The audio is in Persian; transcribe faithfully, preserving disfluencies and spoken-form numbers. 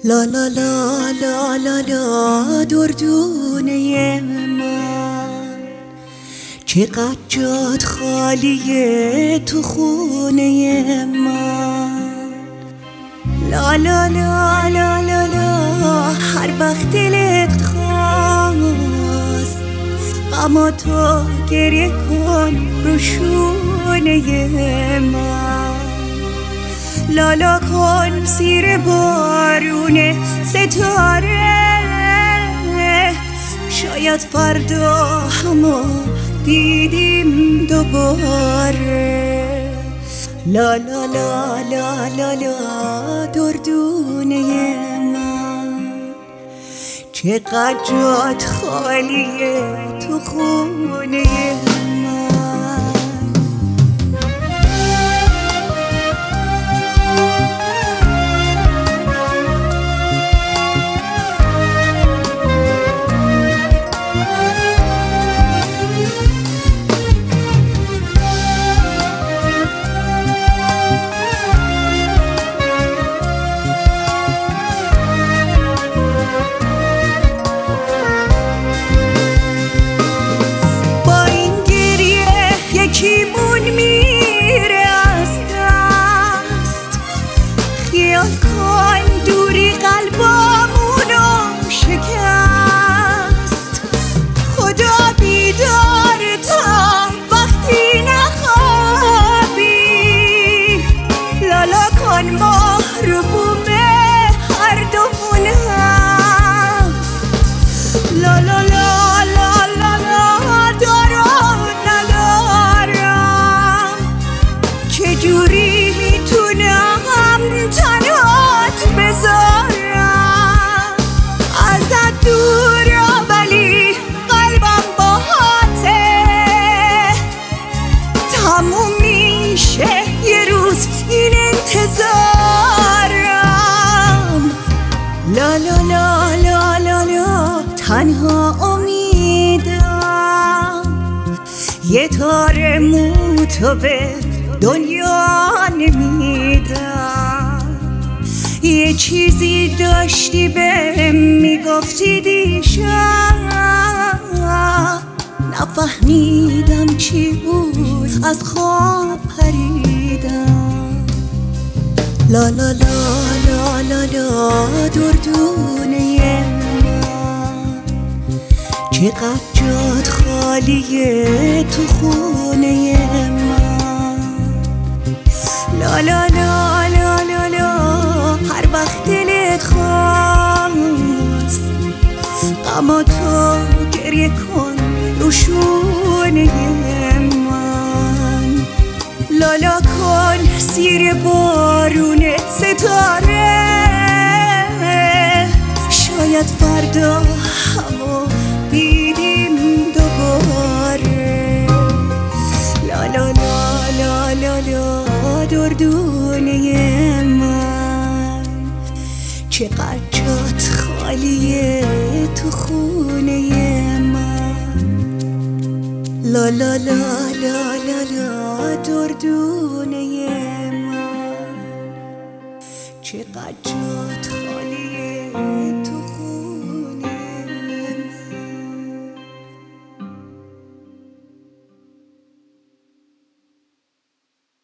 لا لا لا لا لا لا دردونه من چقدر جات خالیه تو خونه من. لا لا لا لا لا لا هر وقت دلت خواست غم تو گریه کن رو شونه من. لالا کن زیر بارون ستاره شاید فردا همو دیدیم دوباره. لا لا لا لا لا لا دردونه من چقدر جات خالیه تو خونه من. یکیمون میره از دست خیال کن دوری قلبامونو شکست. خدا بیدار تا وقتی نخوابی لالا کن محروم هر دومون هست. لالا لا چجوری میتونم تنهات بذارم ازت دورم ولی قلبم باهاته. تموم میشه یه روز این انتظارم. لا لا لا لا لا لا تنها امیدم یه تار موتو به دنیا نمیدم. یه چیزی داشتی بهم میگفتی دیشب نفهمیدم چی بود از خواب پریدم. لا لا لا لا لا لا دردونه من چقدر جات خالیه تو خونه من. لا لا لا لا لا لا هر وقت دلت خواست غم تو گریه کن رو شونه من. لالا کن زیر بارون ستاره شاید فردا همو دیدیم دوباره. لا لا لا لا لا لا دردونه من چقدر جات خالیه تو خونه من. لا لا لا لا لا لا دردونه من چقدر جات